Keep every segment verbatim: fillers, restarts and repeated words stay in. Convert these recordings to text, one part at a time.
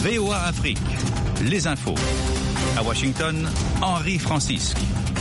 V O A Afrique, les infos. À Washington, Henri Francisque.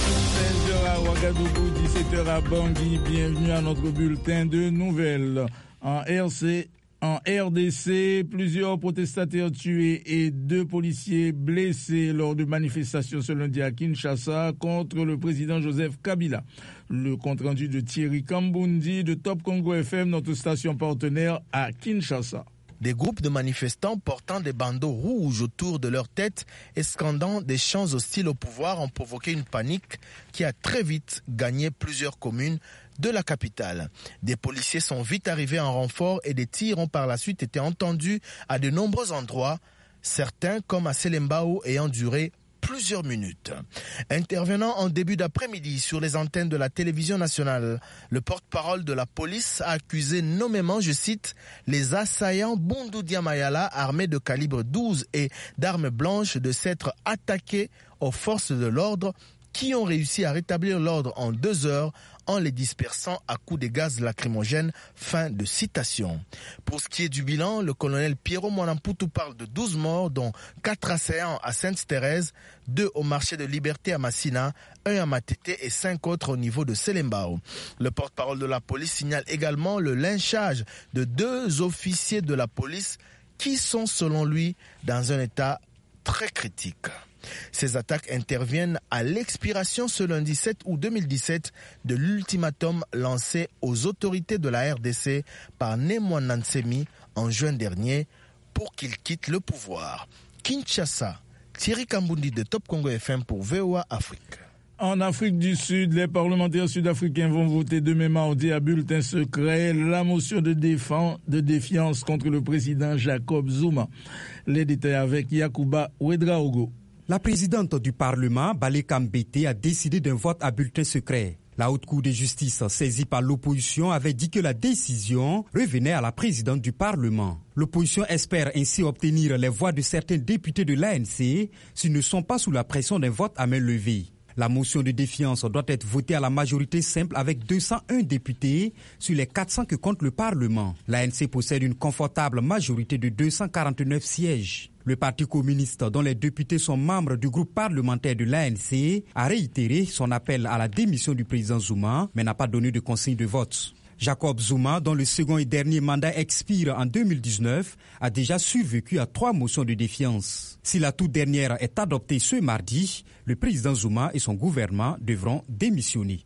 seize heures à Ouagadougou, dix-sept heures à Bangui. Bienvenue à notre bulletin de nouvelles. En R C, en R D C, plusieurs protestataires tués et deux policiers blessés lors de manifestations ce lundi à Kinshasa contre le président Joseph Kabila. Le compte-rendu de Thierry Kambundi de Top Congo F M, notre station partenaire à Kinshasa. Des groupes de manifestants portant des bandeaux rouges autour de leur tête et scandant des chants hostiles au pouvoir ont provoqué une panique qui a très vite gagné plusieurs communes de la capitale. Des policiers sont vite arrivés en renfort et des tirs ont par la suite été entendus à de nombreux endroits, certains comme à Selembao ayant duré plusieurs minutes. Intervenant en début d'après-midi sur les antennes de la télévision nationale, le porte-parole de la police a accusé nommément, je cite, les assaillants Bundu Diamayala armés de calibre douze et d'armes blanches de s'être attaqués aux forces de l'ordre qui ont réussi à rétablir l'ordre en deux heures en les dispersant à coups de gaz lacrymogènes. Fin de citation. Pour ce qui est du bilan, le colonel Piero Mwanamputu parle de douze morts, dont quatre assaillants à Sainte-Thérèse, deux au marché de Liberté à Massina, un à Matete et cinq autres au niveau de Selembao. Le porte-parole de la police signale également le lynchage de deux officiers de la police qui sont, selon lui, dans un état très critique. Ces attaques interviennent à l'expiration ce lundi sept août deux mille dix-sept de l'ultimatum lancé aux autorités de la R D C par Nemwanda Nsemi en juin dernier pour qu'il quitte le pouvoir. Kinshasa, Thierry Kambundi de Top Congo F M pour V O A Afrique. En Afrique du Sud, les parlementaires sud-africains vont voter demain mardi à bulletin secret la motion de, défense, de défiance contre le président Jacob Zuma. Les détails avec Yacouba Ouedraogo. La présidente du Parlement, Baleka Mbete, a décidé d'un vote à bulletin secret. La Haute Cour de justice, saisie par l'opposition, avait dit que la décision revenait à la présidente du Parlement. L'opposition espère ainsi obtenir les voix de certains députés de l'A N C s'ils ne sont pas sous la pression d'un vote à main levée. La motion de défiance doit être votée à la majorité simple avec deux cent un députés sur les quatre cents que compte le Parlement. L'A N C possède une confortable majorité de deux cent quarante-neuf sièges. Le Parti communiste, dont les députés sont membres du groupe parlementaire de l'A N C, a réitéré son appel à la démission du président Zuma, mais n'a pas donné de consigne de vote. Jacob Zuma, dont le second et dernier mandat expire en deux mille dix-neuf, a déjà survécu à trois motions de défiance. Si la toute dernière est adoptée ce mardi, le président Zuma et son gouvernement devront démissionner.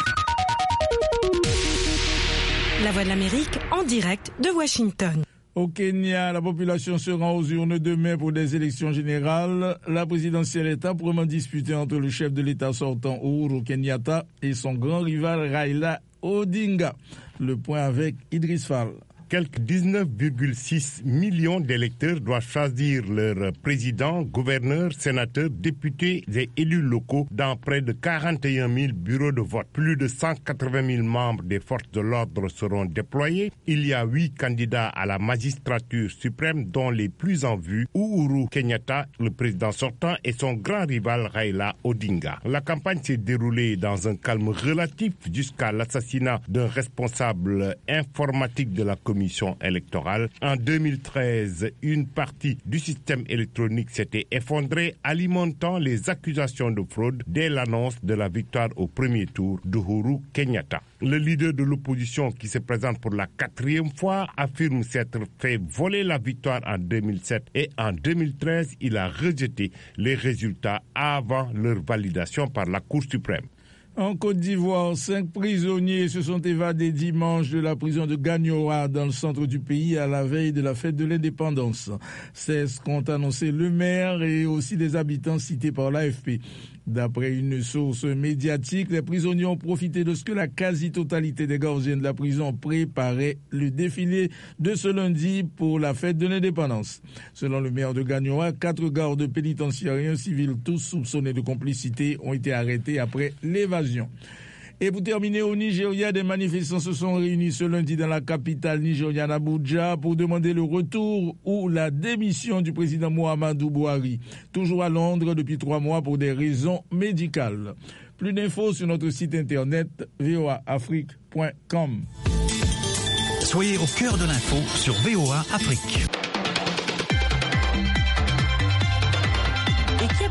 La Voix de l'Amérique en direct de Washington. Au Kenya, la population se rend aux urnes demain pour des élections générales. La présidentielle est âprement disputée entre le chef de l'État sortant Uhuru Kenyatta et son grand rival Raila Odinga. Le point avec Idriss Fall. Quelques dix-neuf virgule six millions d'électeurs doivent choisir leur président, gouverneur, sénateur, députés et élus locaux dans près de quarante et un mille bureaux de vote. Plus de cent quatre-vingt mille membres des forces de l'ordre seront déployés. Il y a huit candidats à la magistrature suprême, dont les plus en vue, Uhuru Kenyatta, le président sortant, et son grand rival Raila Odinga. La campagne s'est déroulée dans un calme relatif jusqu'à l'assassinat d'un responsable informatique de la commission électorale. En deux mille treize, une partie du système électronique s'était effondrée, alimentant les accusations de fraude dès l'annonce de la victoire au premier tour d'Uhuru Kenyatta. Le leader de l'opposition, qui se présente pour la quatrième fois, affirme s'être fait voler la victoire en deux mille sept et en deux mille treize, il a rejeté les résultats avant leur validation par la Cour suprême. En Côte d'Ivoire, cinq prisonniers se sont évadés dimanche de la prison de Gagnoa dans le centre du pays à la veille de la fête de l'indépendance. C'est ce qu'ont annoncé le maire et aussi des habitants cités par l'A F P. D'après une source médiatique, les prisonniers ont profité de ce que la quasi-totalité des gardiens de la prison préparaient le défilé de ce lundi pour la fête de l'indépendance. Selon le maire de Gagnoa, quatre gardes pénitentiaires et un civil, tous soupçonnés de complicité, ont été arrêtés après l'évasion. Et pour terminer, au Nigeria, des manifestants se sont réunis ce lundi dans la capitale nigériane Abuja pour demander le retour ou la démission du président Muhammadu Buhari, toujours à Londres depuis trois mois pour des raisons médicales. Plus d'infos sur notre site internet v o a afrique point com. Soyez au cœur de l'info sur V O A Afrique.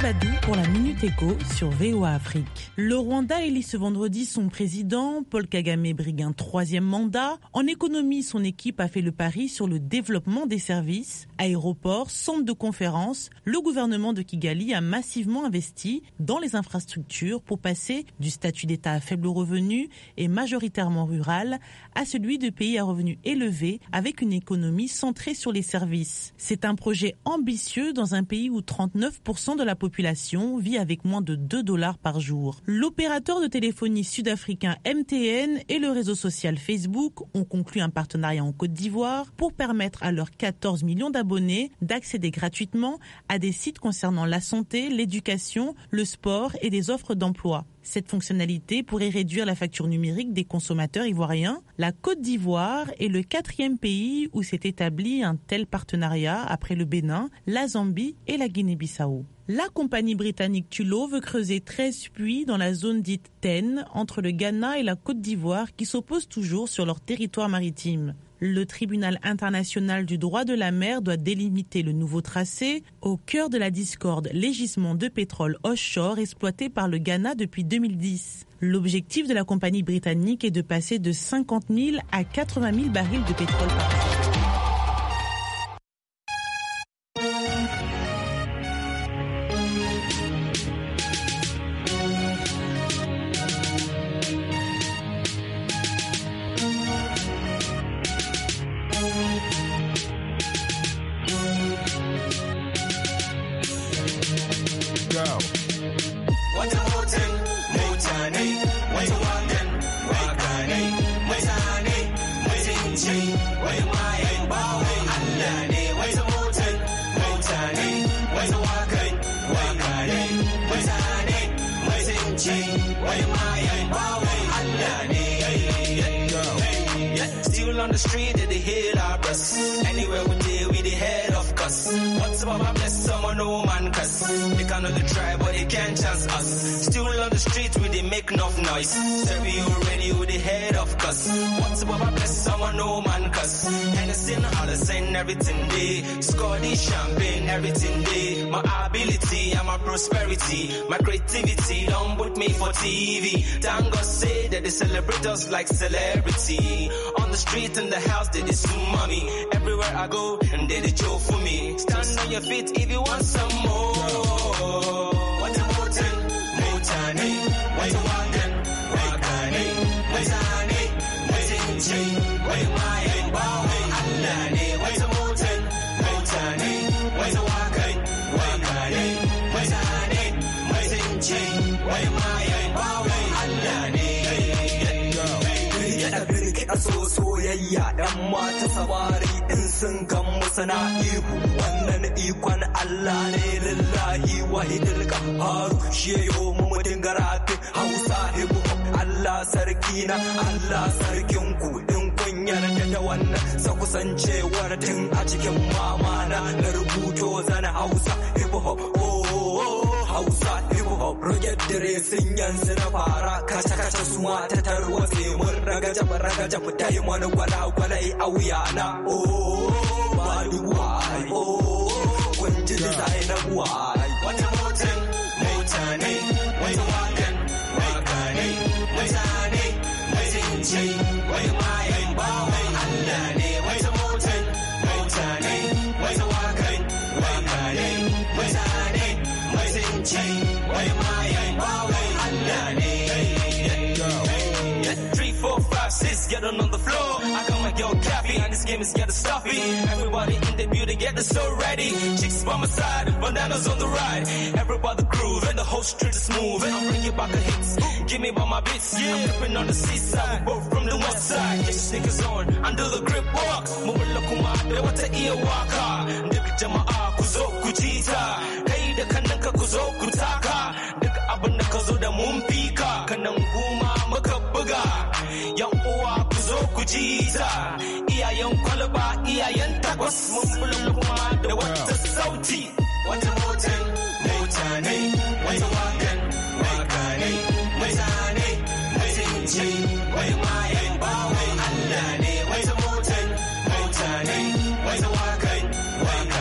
Badou pour la Minute Éco sur V O A Afrique. Le Rwanda élit ce vendredi son président. Paul Kagame brigue un troisième mandat. En économie, son équipe a fait le pari sur le développement des services. Aéroports, centres de conférences, le gouvernement de Kigali a massivement investi dans les infrastructures pour passer du statut d'État à faible revenu et majoritairement rural à celui de pays à revenus élevés avec une économie centrée sur les services. C'est un projet ambitieux dans un pays où trente-neuf pour cent de la population vit avec moins de deux dollars par jour. L'opérateur de téléphonie sud-africain M T N et le réseau social Facebook ont conclu un partenariat en Côte d'Ivoire pour permettre à leurs quatorze millions d'abonnés d'accéder gratuitement à des sites concernant la santé, l'éducation, le sport et des offres d'emploi. Cette fonctionnalité pourrait réduire la facture numérique des consommateurs ivoiriens. La Côte d'Ivoire est le quatrième pays où s'est établi un tel partenariat après le Bénin, la Zambie et la Guinée-Bissau. La compagnie britannique Tullow veut creuser treize puits dans la zone dite T E N entre le Ghana et la Côte d'Ivoire qui s'opposent toujours sur leur territoire maritime. Le tribunal international du droit de la mer doit délimiter le nouveau tracé au cœur de la discorde, les gisements de pétrole offshore exploités par le Ghana depuis deux mille dix. L'objectif de la compagnie britannique est de passer de cinquante mille à quatre-vingt mille barils de pétrole par jour. Still on the street, they hear our breasts. Anywhere we deal, we the head of cuss. What's about my bless, someone no man cuss. They can't only try, but they can't chance us. Still on the street, we they make enough noise. Say we already with the head of cuss. What's about my bless, someone no man cuss. Hennessy, Allison, everything day. Scotty, champagne, everything day. My ability and my prosperity, my creativity, don't put me for T V. Thank God say that they celebrate us like celebrity. On the street and the house, they dey sue mommy. Everywhere I go, and they dey joke for me. Stand on your feet if you want some more. What's important? Motani. What's walking? Wakani. What's honey? What's in chain? What's my and bow? Alani. What's important? Motani. What's walking? Wakani. What's honey? What's in chain? What's my and bow? Alani. A so soyayya ‘yan mata samari in sun gan musu na ihu wannan ikon Allah ne lillahi wahidul qahhar shi yayo mu mutun garafi Hausa hip hop Allah sarki na Allah sarkin ku in kun yarda da wannan sa kusancewar tun a cikin mama na na rubuto zana Hausa hip hop oh Hausa hip hop roget dare sun yanzu na fara kace kace su mata tarwatse mun ragaja ragaja fitai mana gwala gwala a wuya na oh ba duwai oh kun ji design na wai wata motan mota ne wata wakan waka ne wata ne mai zinci wai mayan bawan Allah ne wata motan mota ne wata wakan waka ne wata ne mai zinci wai mayan bawan Allah ne. Three, four, five, six, get on on the floor. I got my girl Kathy, and this game is getting stuffy. Everybody in the building, get the so ready. Chicks by my side, and bananas on the ride. Everybody groove, and the whole street is moving. I'm bringing back the hits, give me by my beats. Yeah. I'm tripping on the seaside, we're both from the west side. Get your sneakers on, under the grip walk. Mawala kuma, da wata iya waka. Daga jama'a ku zo ku jita. Kai da kannanka ku zo ku taka. Daga abin da ka zo da mun fika. Kanan guma muka buga. Yan uwa ku zo ku jita. Iyayen kwalba, iyayen takwas. Mun bula kuma da wata sauti. Wata